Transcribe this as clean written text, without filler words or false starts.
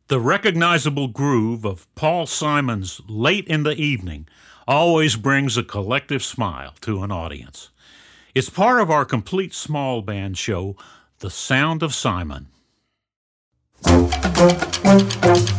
The recognizable groove of Paul Simon's Late in the Evening always brings a collective smile to an audience. It's part of our complete small band show, The Sound of Simon.